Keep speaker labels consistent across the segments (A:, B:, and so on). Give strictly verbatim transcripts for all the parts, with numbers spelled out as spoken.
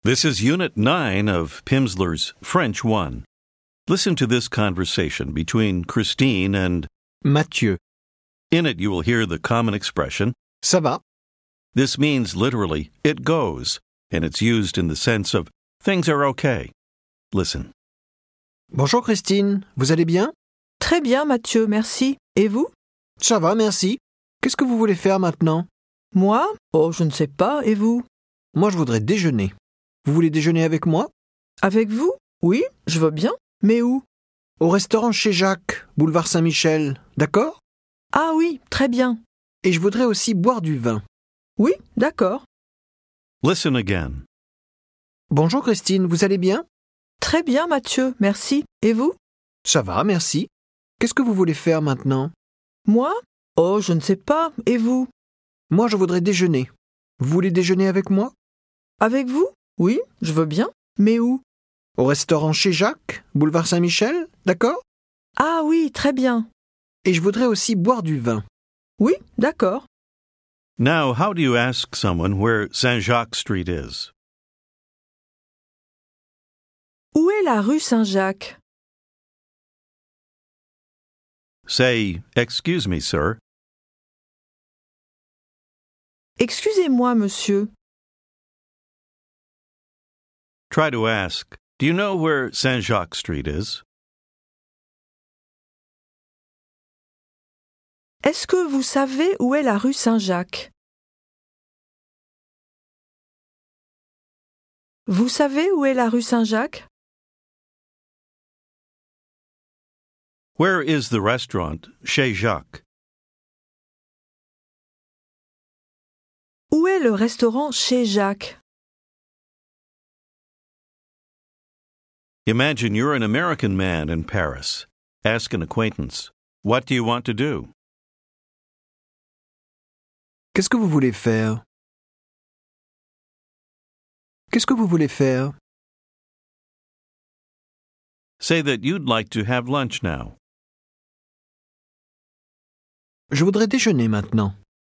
A: This is Unit nine of Pimsleur's French one. Listen to this conversation between Christine and
B: Mathieu.
A: In it you will hear the common expression,
B: Ça va?
A: this means literally, it goes, and it's used in the sense of things are okay. Listen.
B: Bonjour Christine, vous allez bien?
C: Très bien, Mathieu, merci. Et vous?
B: Ça va, merci. Qu'est-ce que vous voulez faire maintenant?
C: Moi? Oh, je ne sais pas. Et vous?
B: Moi, je voudrais déjeuner. Vous voulez déjeuner avec moi?
C: Avec vous? Oui, je veux bien. Mais où?
B: Au restaurant chez Jacques, boulevard Saint-Michel, d'accord?
C: Ah oui, très bien.
B: Et je voudrais aussi boire du vin.
C: Oui, d'accord.
A: Listen again.
B: Bonjour Christine, vous allez bien?
C: Très bien, Mathieu, merci. Et vous?
B: Ça va, merci. Qu'est-ce que vous voulez faire maintenant?
C: Moi? Oh, je ne sais pas. Et vous?
B: Moi, je voudrais déjeuner. Vous voulez déjeuner avec moi?
C: Avec vous? Oui, je veux bien. Mais où?
B: Au restaurant chez Jacques, boulevard Saint-Michel, d'accord?
C: Ah oui, très bien.
B: Et je voudrais aussi boire du vin.
C: Oui, d'accord.
A: Now, how do you ask someone where Saint-Jacques Street is?
C: Où est la rue Saint-Jacques?
A: Say, excuse me, sir.
C: Excusez-moi, monsieur.
A: Try to ask, do you know where Saint-Jacques Street is?
C: Est-ce que vous savez où est la rue Saint-Jacques? Vous savez où est la rue Saint-Jacques?
A: Where is the restaurant chez Jacques?
C: Où est le restaurant chez Jacques?
A: Imagine you're an American man in Paris. Ask an acquaintance, what do you want to do?
B: Qu'est-ce que vous voulez faire? Qu'est-ce que vous voulez faire?
A: Say that you'd like to have lunch now.
B: Je voudrais déjeuner maintenant.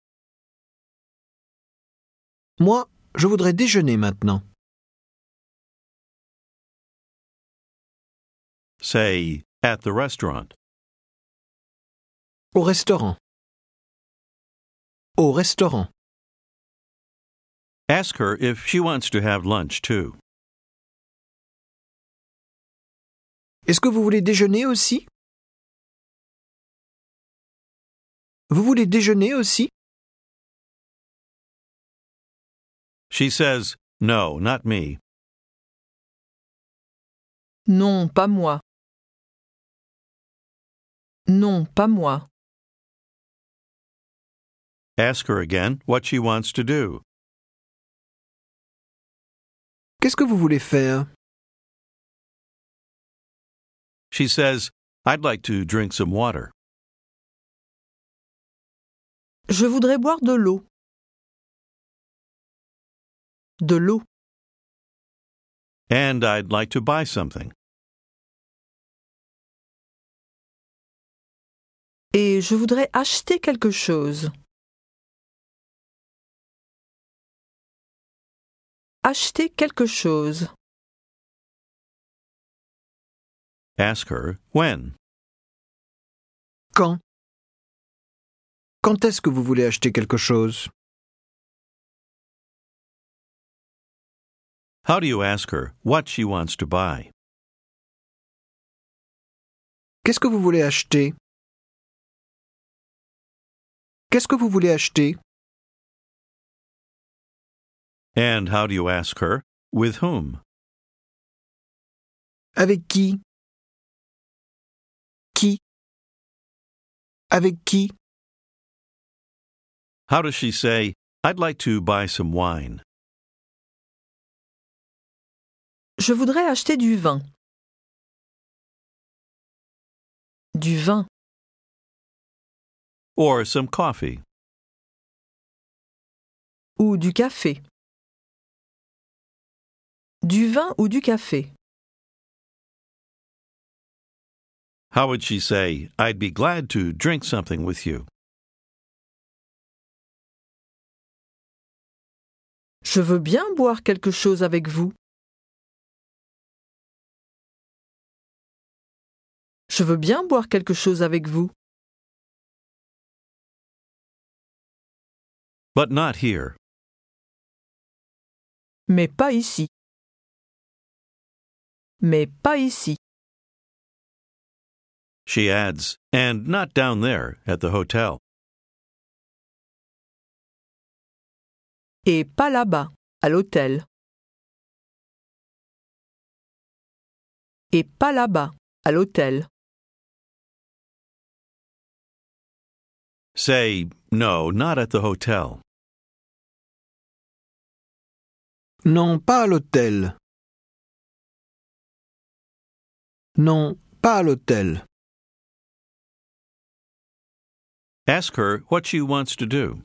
B: Moi, je voudrais déjeuner maintenant.
A: Say, at the restaurant.
B: Au restaurant. Au restaurant.
A: Ask her if she wants to have lunch too.
B: Est-ce que vous voulez déjeuner aussi? Vous voulez déjeuner aussi?
A: She says, no, not me.
C: Non, pas moi. Non, pas moi.
A: Ask her again what she wants to do.
B: Qu'est-ce que vous voulez faire?
A: She says, I'd like to drink some water.
C: Je voudrais boire de l'eau. De l'eau.
A: And I'd like to buy something.
C: Et je voudrais acheter quelque chose. Acheter quelque chose.
A: Ask her, when?
B: Quand? Quand est-ce que vous voulez acheter quelque chose?
A: How do you ask her what she wants to buy?
B: Qu'est-ce que vous voulez acheter? Qu'est-ce que vous voulez acheter?
A: And how do you ask her, with whom?
B: Avec qui? Qui? Avec qui?
A: How does she say, I'd like to buy some wine?
C: Je voudrais acheter du vin. Du vin.
A: Or some coffee?
C: Ou du café. Du vin ou du café.
A: How would she say, I'd be glad to drink something with you?
C: Je veux bien boire quelque chose avec vous. Je veux bien boire quelque chose avec vous.
A: But not here.
C: Mais pas ici. Mais pas ici.
A: She adds, and not down there at the hotel.
C: Et pas là-bas, à l'hôtel. Et pas là-bas, à l'hôtel.
A: Say, no, not at the hotel.
B: Non, pas à l'hôtel. Non, pas à l'hôtel.
A: Ask her what she wants to do.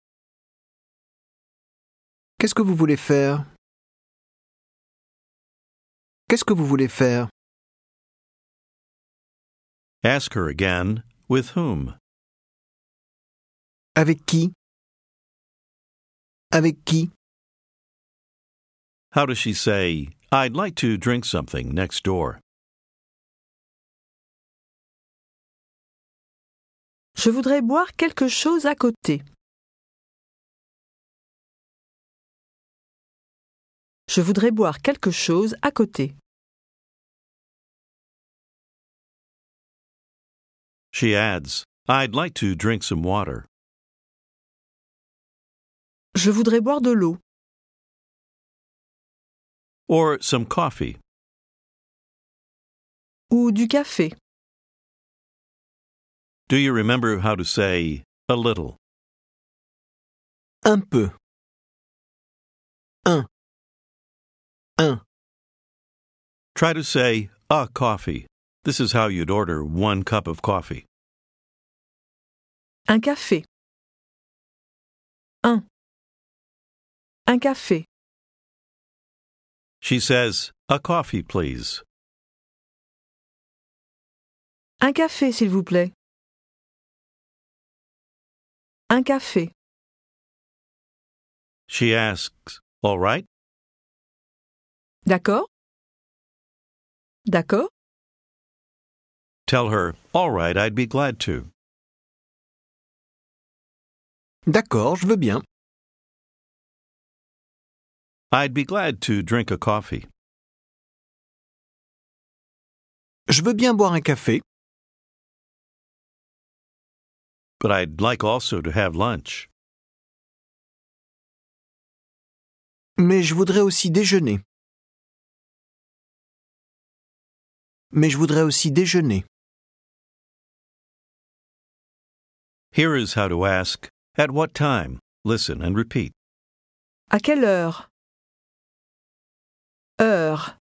B: Qu'est-ce que vous voulez faire? Qu'est-ce que vous voulez faire?
A: Ask her again, with whom?
B: Avec qui? Avec qui?
A: How does she say, I'd like to drink something next door?
C: Je voudrais boire quelque chose à côté. Je voudrais boire quelque chose à côté.
A: She adds, I'd like to drink some water.
C: Je voudrais boire de l'eau.
A: Or some coffee.
C: Ou du café.
A: Do you remember how to say a little?
B: Un peu. Un. Un.
A: Try to say a coffee. This is how you'd order one cup of coffee.
C: Un café. Un. Un café.
A: She says, a coffee, please.
C: Un café, s'il vous plaît. Un café.
A: She asks, all right?
C: D'accord? D'accord?
A: Tell her, all right, I'd be glad to.
B: D'accord, je veux bien.
A: I'd be glad to drink a coffee.
B: Je veux bien boire un café.
A: But I'd like also to have lunch.
B: Mais je voudrais aussi déjeuner. Mais je voudrais aussi déjeuner.
A: Here is how to ask, at what time? Listen and repeat.
C: À quelle heure? Heure.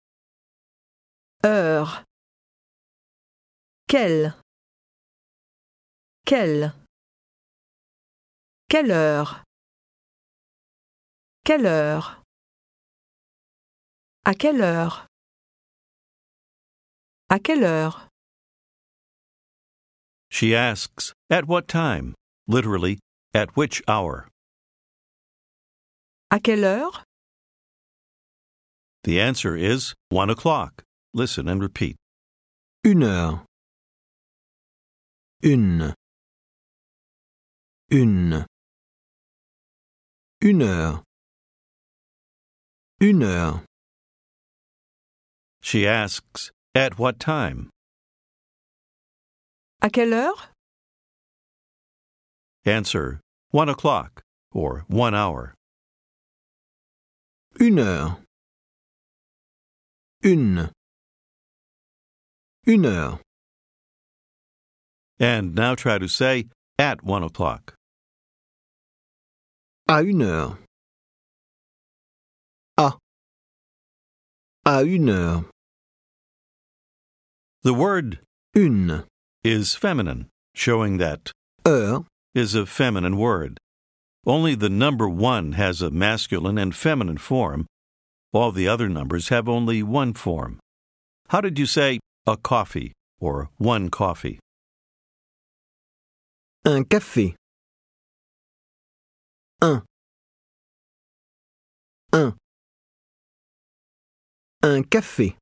C: Heure. Quelle? Quelle? Quelle heure? Quelle heure? À quelle heure? À quelle heure?
A: She asks, at what time? Literally, at which hour?
C: À quelle heure?
A: The answer is one o'clock. Listen and repeat.
B: Une heure. Une. Une. Une heure. Une heure.
A: She asks, at what time?
C: À quelle heure?
A: Answer, one o'clock, or one hour.
B: Une heure. Une. Une heure.
A: And now try to say, at one o'clock.
B: À une heure. À. À une heure.
A: The word
B: Une
A: is feminine, showing that
B: heure.
A: is a feminine word. Only the number one has a masculine and feminine form. All the other numbers have only one form. How did you say a coffee or one coffee?
B: Un café. Un. Un. Un café.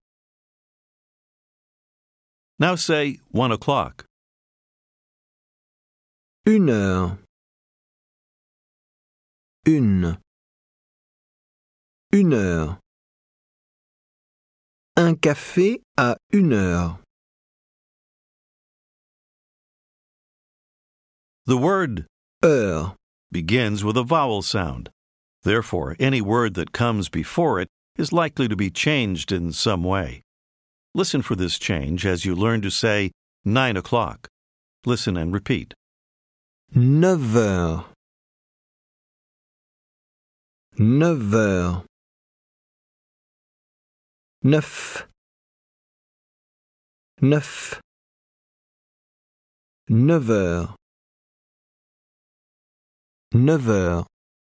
A: Now say one o'clock.
B: Une heure. Une. Une heure. Un café à une heure.
A: The word
B: Heure.
A: begins with a vowel sound. Therefore, any word that comes before it is likely to be changed in some way. Listen for this change as you learn to say nine o'clock. Listen and repeat.
B: Neuf heures. Neuf heures. Neuf. Neuf. Neuf heures. Neuf heures.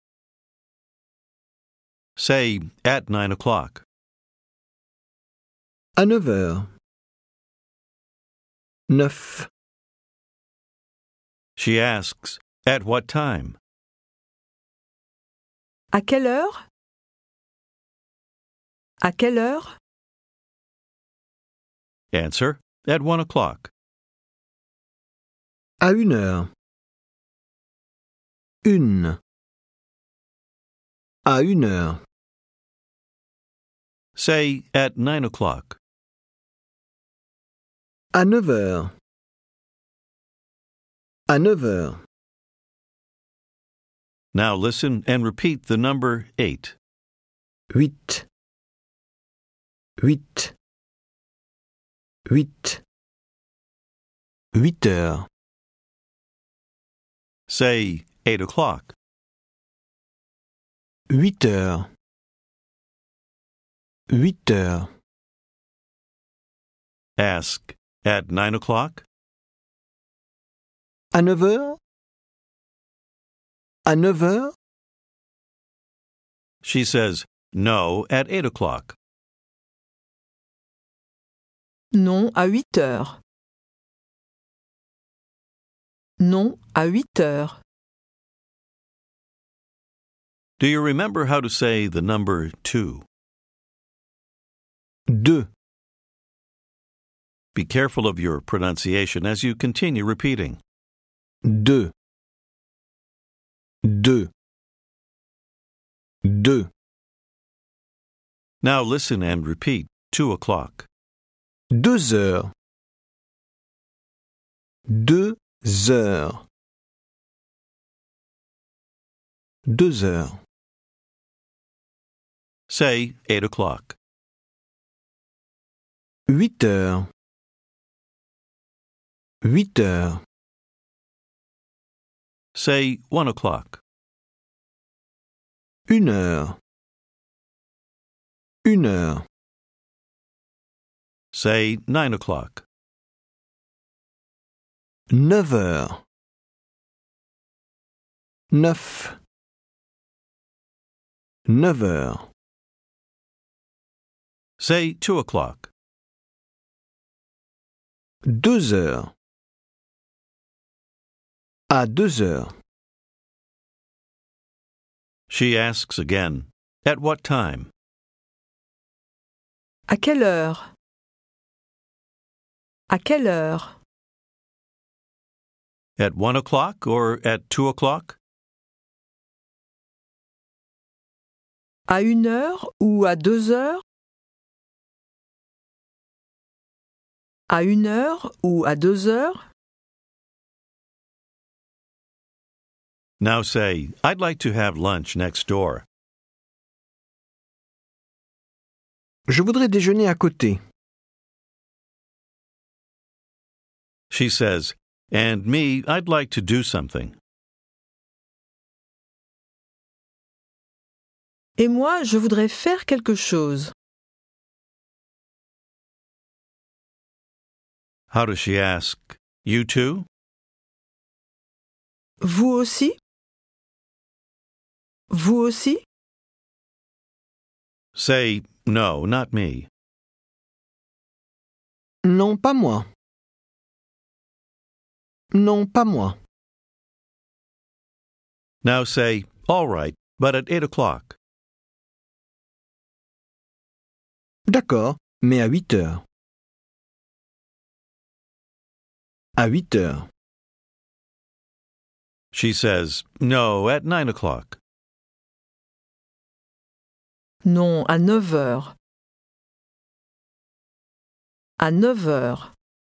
A: Say at nine o'clock.
B: À neuf heures. Neuf.
A: She asks, at what time?
C: À quelle heure? À quelle heure?
A: Answer, at one o'clock.
B: À une heure. Une. À une heure.
A: Say at nine o'clock.
B: À neuf heures. À neuf heures.
A: Now listen and repeat the number eight.
B: Huit. Huit. Huit. Huit heures.
A: Say eight o'clock.
B: Huit heures. Huit heures.
A: Ask, at nine o'clock?
B: À neuf heures? À neuf heures?
A: She says, no, at eight o'clock.
C: Non, à huit heures. Non, à huit heures.
A: Do you remember how to say the number two?
B: Deux.
A: Be careful of your pronunciation as you continue repeating.
B: Deux. Deux. Deux.
A: Now listen and repeat two o'clock.
B: Deux heures. Deux heures. Deux heures.
A: Say eight o'clock.
B: Huit heures. Huit heures.
A: Say one o'clock.
B: Une heure. Une heure.
A: Say nine o'clock.
B: Neuf heures. Neuf. Neuf heures.
A: Say two o'clock.
B: Deux heures. À deux heures.
A: She asks again, at what time?
C: À quelle heure? À quelle heure?
A: At one o'clock or at two o'clock?
C: À une heure ou à deux heures? À une heure ou à deux heures?
A: Now say, I'd like to have lunch next door.
B: Je voudrais déjeuner à côté.
A: She says, and me, I'd like to do something.
C: Et moi, je voudrais faire quelque chose.
A: How does she ask? You too?
C: Vous aussi? Vous aussi?
A: Say, no, not me.
B: Non, pas moi. Non, pas moi.
A: Now say, all right, but at eight o'clock.
B: D'accord, mais à huit heures. À huit heures.
A: She says, no, at nine o'clock.
C: Non, à neuf heures. À neuf heures.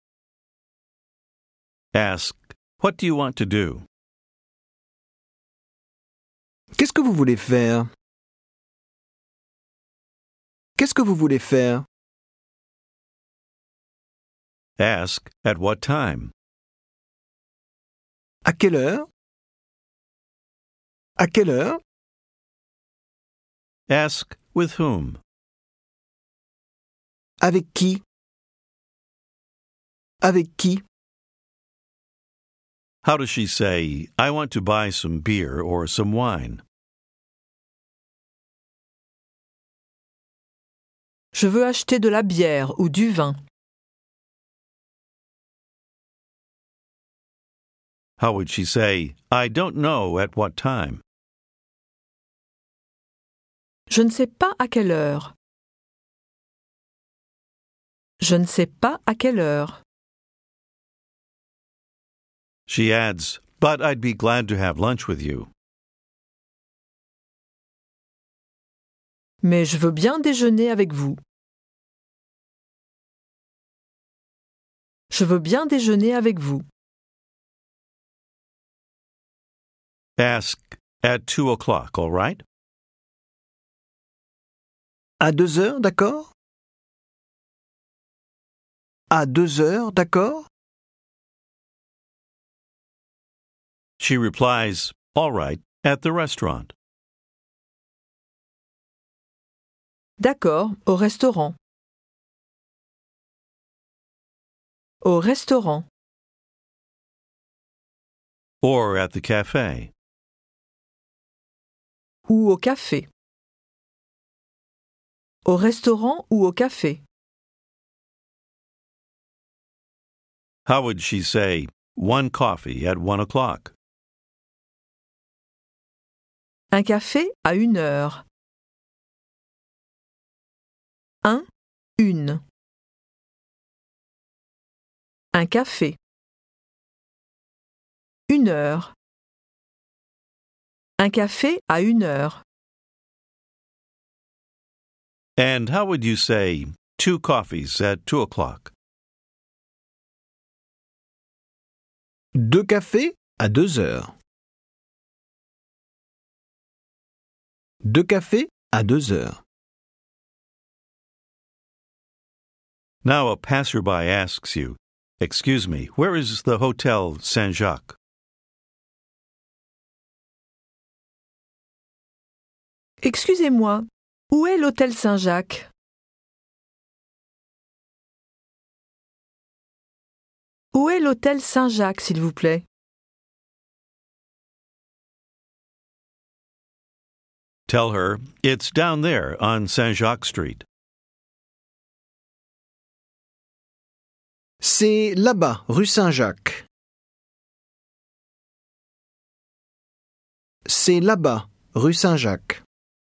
A: Ask, what do you want to do?
B: Qu'est-ce que vous voulez faire? Qu'est-ce que vous voulez faire?
A: Ask, at what time?
B: À quelle heure? À quelle heure?
A: Ask, with whom?
B: Avec qui? Avec qui?
A: How does she say, I want to buy some beer or some wine?
C: Je veux acheter de la bière ou du vin.
A: How would she say, I don't know at what time?
C: Je ne sais pas à quelle heure. Je ne sais pas à quelle heure.
A: She adds, but I'd be glad to have lunch with you.
C: Mais je veux bien déjeuner avec vous. Je veux bien déjeuner avec vous.
A: Ask, at two o'clock, all right?
B: À deux heures, d'accord? À deux heures, d'accord?
A: She replies, all right, at the restaurant.
C: D'accord, au restaurant. Au restaurant.
A: Or at the cafe.
C: Ou au café. Au restaurant ou au café.
A: How would she say, one coffee at one o'clock?
C: Un café à une heure. Un, une. Un café. Une heure. Un café à une heure.
A: And how would you say, two coffees at two o'clock?
B: Deux cafés à deux heures. Deux cafés à deux heures.
A: Now a passerby asks you, excuse me, where is the Hotel Saint-Jacques?
C: Excusez-moi, où est l'hôtel Saint-Jacques? Où est l'hôtel Saint-Jacques, s'il vous plaît?
A: Tell her, it's down there on Saint-Jacques Street.
B: C'est là-bas, rue Saint-Jacques. C'est là-bas, rue Saint-Jacques.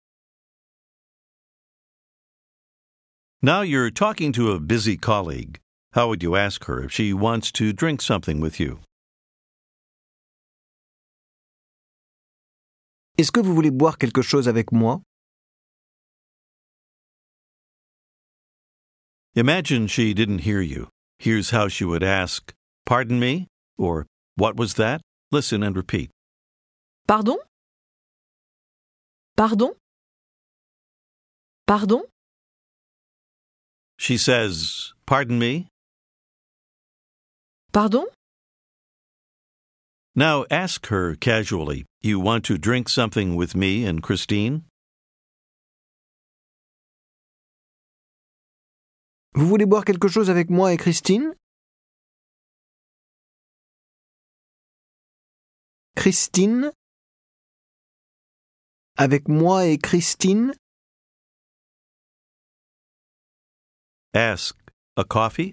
A: Now you're talking to a busy colleague. How would you ask her if she wants to drink something with you?
B: Est-ce que vous voulez boire quelque chose avec moi?
A: Imagine she didn't hear you. Here's how she would ask, pardon me? Or, what was that? Listen and repeat.
C: Pardon? Pardon? Pardon?
A: She says, pardon me?
C: Pardon?
A: Now ask her casually, you want to drink something with me and Christine?
B: Vous voulez boire quelque chose avec moi et Christine? Christine? Avec moi et Christine?
A: Ask, a coffee?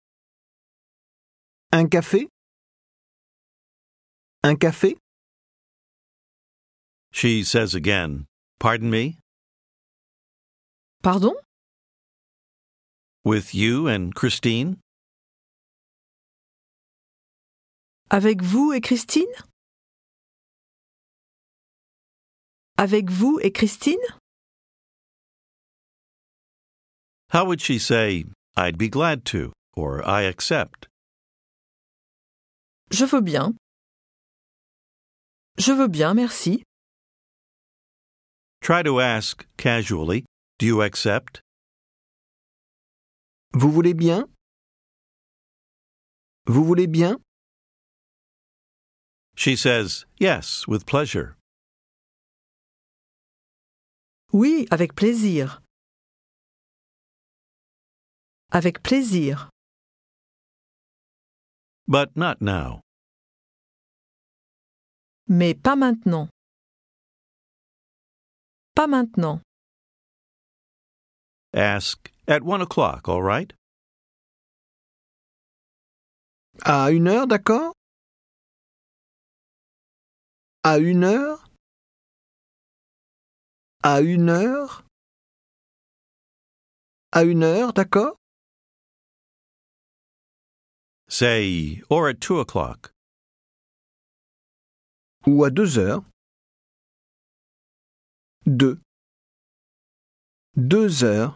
B: Un café? Un café?
A: She says again, pardon me?
C: Pardon?
A: With you and Christine?
C: Avec vous et Christine? Avec vous et Christine?
A: How would she say, I'd be glad to, or I accept?
C: Je veux bien. Je veux bien, merci.
A: Try to ask casually, do you accept?
B: Vous voulez bien? Vous voulez bien?
A: She says, yes, with pleasure.
C: Oui, avec plaisir. Avec plaisir.
A: But not now.
C: Mais pas maintenant. Pas maintenant.
A: Ask at one o'clock, all right?
B: À une heure, d'accord? À une heure? À une heure? À une heure, d'accord?
A: Say, or at two o'clock.
B: Ou à deux heures? Deux. Deux heures.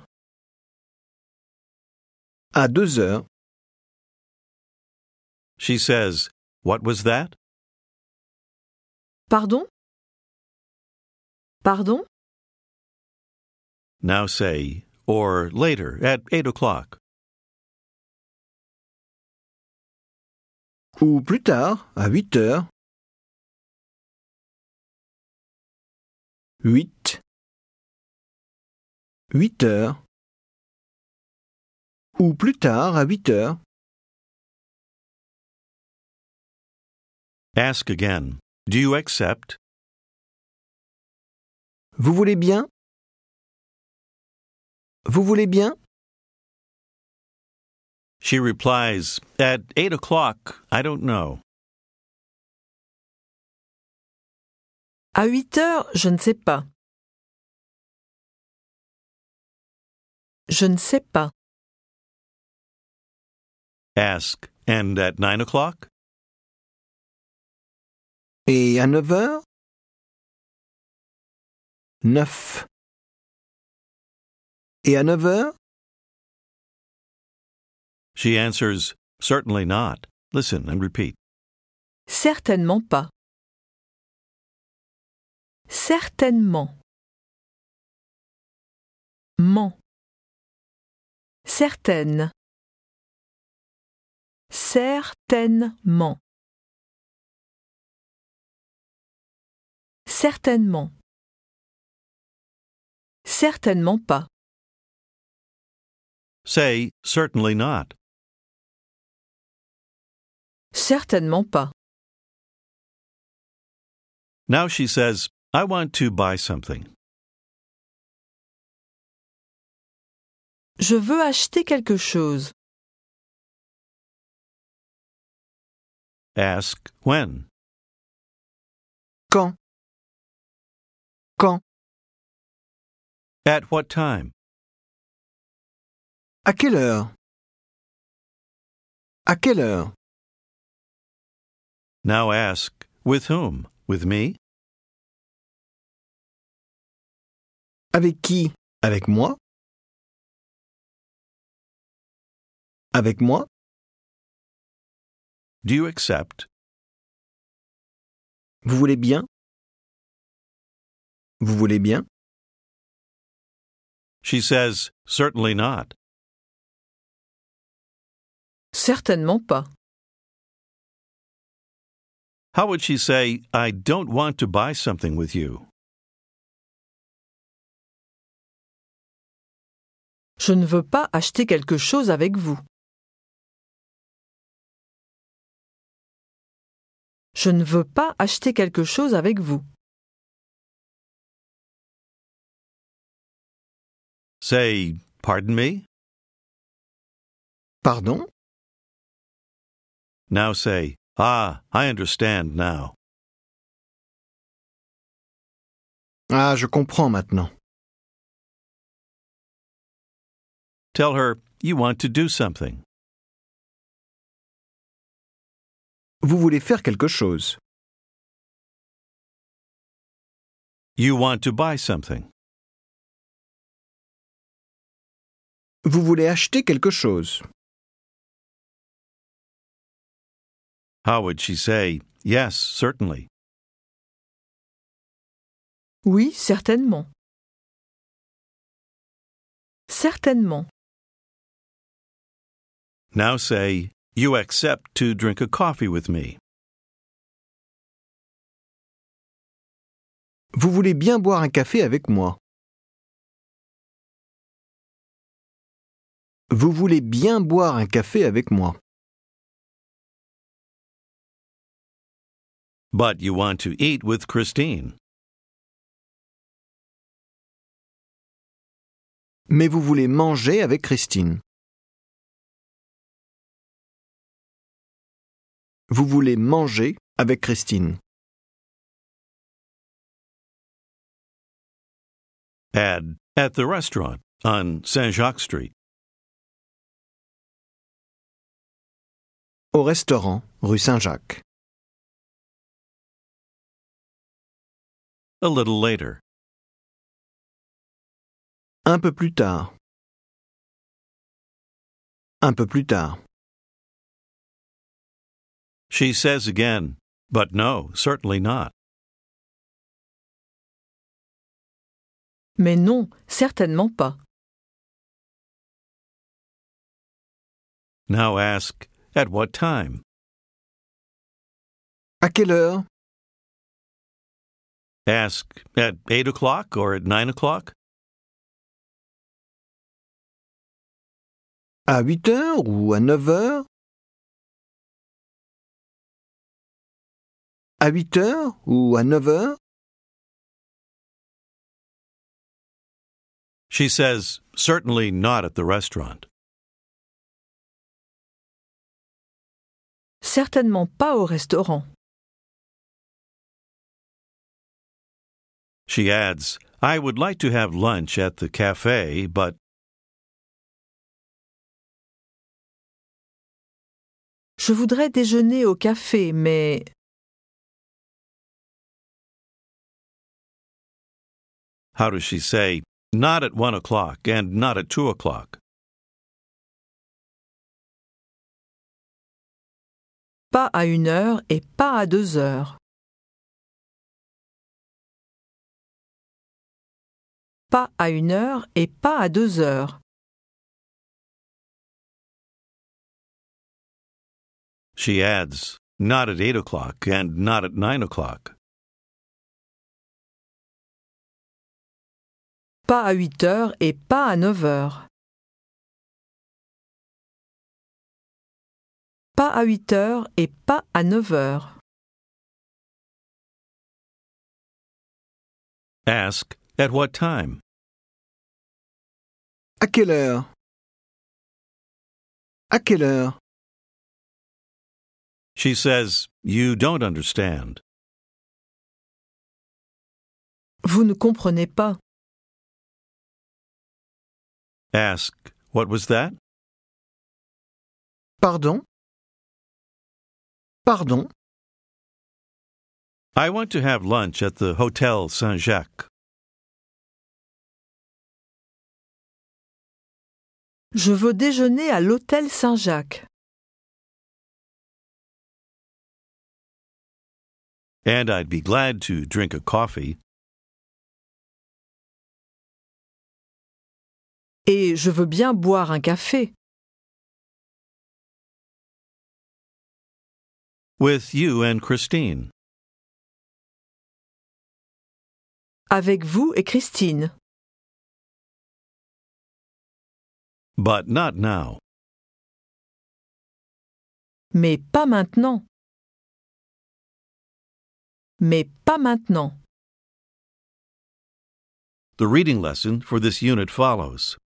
B: À deux heures.
A: She says, what was that?
C: Pardon? Pardon?
A: Now say, or later, at eight o'clock.
B: Ou plus tard, à huit heures. Huit. Huit heures. Ou plus tard, à huit heures.
A: Ask again, do you accept?
B: Vous voulez bien? Vous voulez bien?
A: She replies, at eight o'clock, I don't know.
C: À huit heures, je ne sais pas. Je ne sais pas.
A: Ask, and at nine o'clock?
B: Et à neuf heures? Neuf. Et à neuf heures?
A: She answers, certainly not. Listen and repeat.
C: Certainement pas. Certainement. Ment. Certaine. Certainement. Certainement. Certainement pas.
A: Say, certainly not.
C: Certainement pas.
A: Now she says, I want to buy something.
C: Je veux acheter quelque chose.
A: Ask, when?
B: Quand? Quand?
A: At what time?
B: À quelle heure? À quelle heure?
A: Now ask, with whom? With me?
B: Avec qui? Avec moi? Avec moi?
A: Do you accept?
B: Vous voulez bien? Vous voulez bien?
A: She says, certainly not.
C: Certainement pas.
A: How would she say, I don't want to buy something with you?
C: Je ne veux pas acheter quelque chose avec vous. Je ne veux pas acheter quelque chose avec vous.
A: Say, pardon me?
B: Pardon?
A: Now say, ah, I understand now.
B: Ah, je comprends maintenant.
A: Tell her, you want to do something.
B: Vous voulez faire quelque chose.
A: You want to buy something.
B: Vous voulez acheter quelque chose.
A: How would she say, yes, certainly?
C: Oui, certainement. Certainement.
A: Now say, you accept to drink a coffee with me.
B: Vous voulez bien boire un café avec moi. Vous voulez bien boire un café avec moi.
A: But you want to eat with Christine.
B: Mais vous voulez manger avec Christine. Vous voulez manger avec Christine.
A: Add, at the restaurant on Saint-Jacques Street.
B: Au restaurant, rue Saint-Jacques.
A: A little later.
B: Un peu plus tard. Un peu plus tard.
A: She says again, but no, certainly not.
C: Mais non, certainement pas.
A: Now ask, at what time?
B: À quelle heure?
A: Ask, at eight o'clock or at nine o'clock?
B: À huit heures ou à neuf heures? À huit heures ou à neuf heures?
A: She says, certainly not at the restaurant.
C: Certainement pas au restaurant.
A: She adds, I would like to have lunch at the cafe, but...
C: Je voudrais déjeuner au café, mais...
A: How does she say, not at one o'clock and not at two o'clock?
C: Pas à une heure et pas à deux heures. Pas à une heure et pas à deux heures.
A: She adds, not at eight o'clock and not at nine o'clock.
C: Pas à huit heures et pas à neuf heures. Pas à huit heures et pas à neuf heures.
A: Ask, at what time?
B: À quelle heure? À quelle heure?
A: She says, you don't understand.
C: Vous ne comprenez pas.
A: Ask, what was that?
B: Pardon? Pardon?
A: I want to have lunch at the Hotel Saint-Jacques.
C: Je veux déjeuner à l'hôtel Saint-Jacques.
A: And I'd be glad to drink a coffee.
C: Et je veux bien boire un café.
A: With you and Christine.
C: Avec vous et Christine.
A: But not now.
C: Mais pas maintenant. Mais pas maintenant.
A: The reading lesson for this unit follows.